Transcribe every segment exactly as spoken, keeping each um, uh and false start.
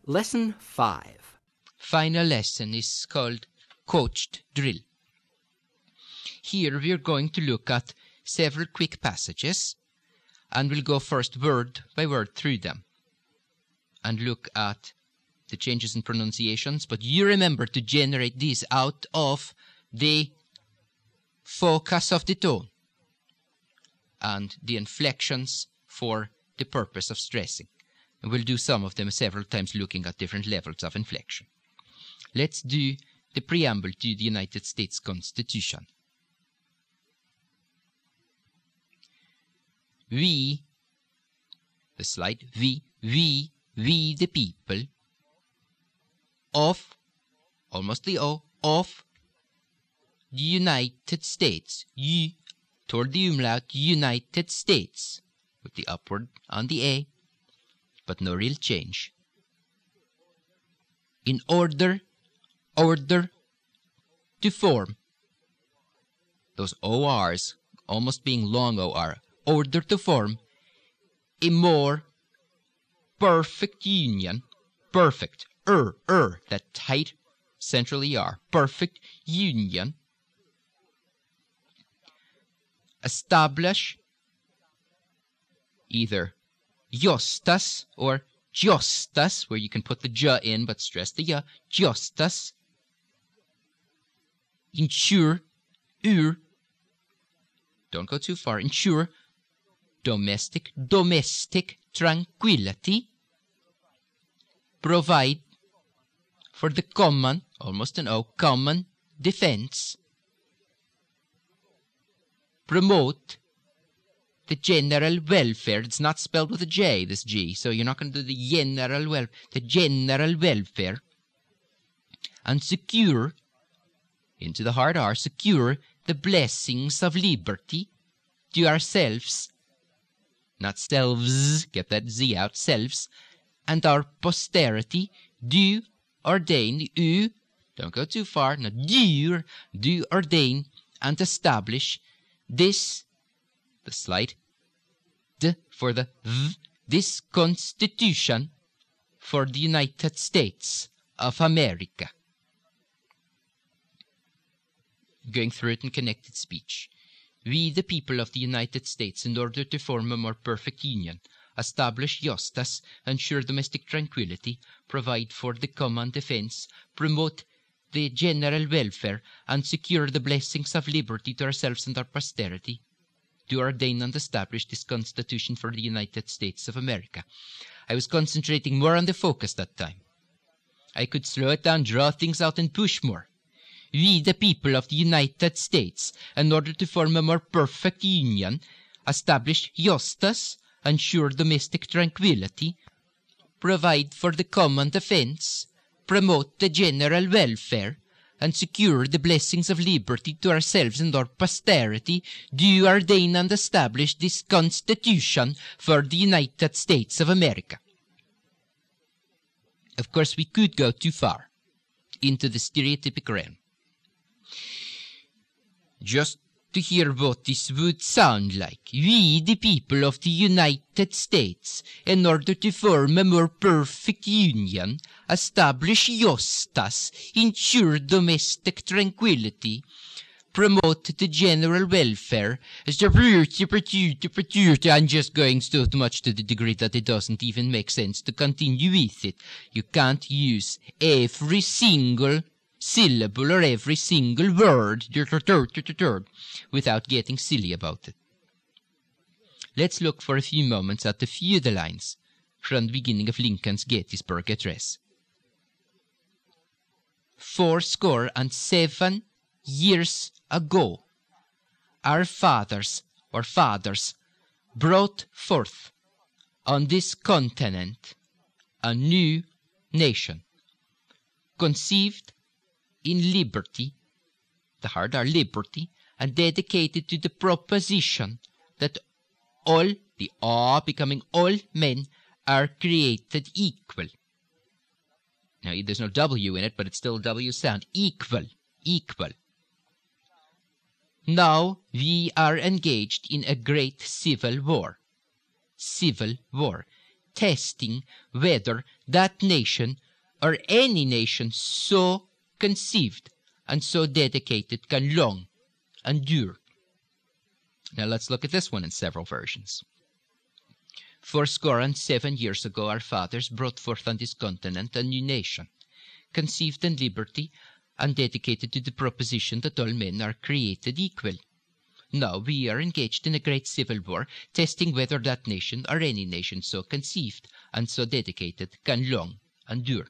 Lesson five. Final lesson is called Coached Drill. Here we are going to look at several quick passages, and we'll go first word by word through them and look at the changes in pronunciations. But you remember to generate these out of the focus of the tone and the inflections for the purpose of stressing. And we'll do some of them several times looking at different levels of inflection. Let's do the preamble to the United States Constitution. We, the slide, we, we, we the people of, almost the O, of the United States, U, toward the umlaut, United States, with the upward on the A, but no real change. In order, order, to form, those O Rs almost being long O R, order to form a more perfect union, perfect, er, er, that tight central E R, perfect union, establish either justas or justas, where you can put the j in but stress the y, justas, ensure, ur, don't go too far, ensure domestic, domestic tranquility, provide for the common, almost an O, common defense, promote the general welfare. It's not spelled with a J, this G, so you're not going to do the general welfare, the general welfare, and secure, into the hard R, secure the blessings of liberty to ourselves, not selves, get that Z out, selves, and our posterity, do ordain, U, don't go too far, no, do, do ordain and establish this, the slight D for the V, this Constitution for the United States of America. Going through it in connected speech. We, the people of the United States, in order to form a more perfect union, establish justice, ensure domestic tranquility, provide for the common defense, promote the general welfare, and secure the blessings of liberty to ourselves and our posterity, do ordain and establish this Constitution for the United States of America. I was concentrating more on the focus that time. I could slow it down, draw things out, and push more. We, the people of the United States, in order to form a more perfect union, establish justice, ensure domestic tranquility, provide for the common defense, promote the general welfare, and secure the blessings of liberty to ourselves and our posterity, do ordain and establish this Constitution for the United States of America. Of course, we could go too far into the stereotypic realm. Just to hear what this would sound like. We, the people of the United States, in order to form a more perfect union, establish justice, ensure domestic tranquility, promote the general welfare. I'm just going so much to the degree that it doesn't even make sense to continue with it. You can't use every single syllable or every single word without getting silly about it. Let's look for a few moments at a few of the lines from the beginning of Lincoln's Gettysburg Address. Four score and seven years ago, our fathers, or fathers, brought forth on this continent a new nation, conceived in liberty, the hard R, liberty, and dedicated to the proposition that all, the A becoming all men, are created equal. Now, there's no W in it, but it's still W sound. Equal, equal. Now we are engaged in a great civil war. Civil war. testing whether that nation or any nation so conceived and so dedicated can long endure. Now let's look at this one in several versions. Fourscore and seven years ago our fathers brought forth on this continent a new nation, conceived in liberty and dedicated to the proposition that all men are created equal. Now we are engaged in a great civil war, testing whether that nation or any nation so conceived and so dedicated can long endure.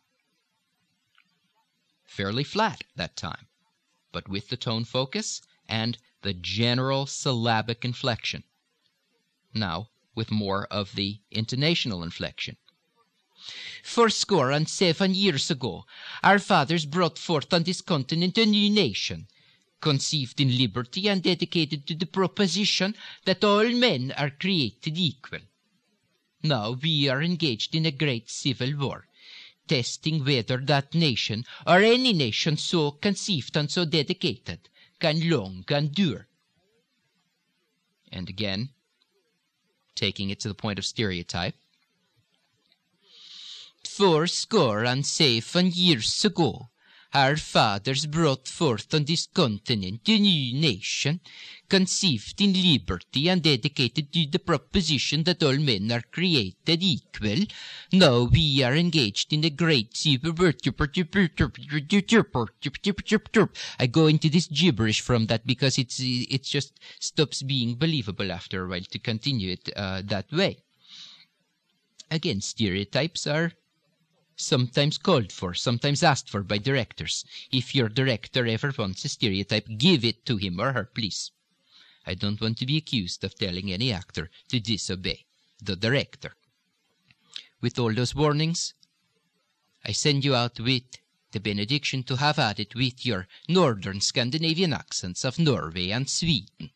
Fairly flat that time, but with the tone focus and the general syllabic inflection. Now with more of the intonational inflection. Fourscore and seven years ago, our fathers brought forth on this continent a new nation, conceived in liberty and dedicated to the proposition that all men are created equal. Now we are engaged in a great civil war, testing whether that nation or any nation so conceived and so dedicated can long endure. And again, taking it to the point of stereotype. Fourscore and seven years ago, our fathers brought forth on this continent a new nation, conceived in liberty and dedicated to the proposition that all men are created equal. Now we are engaged in a great civil war. I go into this gibberish from that because it's it just stops being believable after a while to continue it uh, that way. Again, stereotypes are sometimes called for, sometimes asked for by directors. If your director ever wants a stereotype, give it to him or her, please. I don't want to be accused of telling any actor to disobey the director. With all those warnings, I send you out with the benediction to have at it with your northern Scandinavian accents of Norway and Sweden.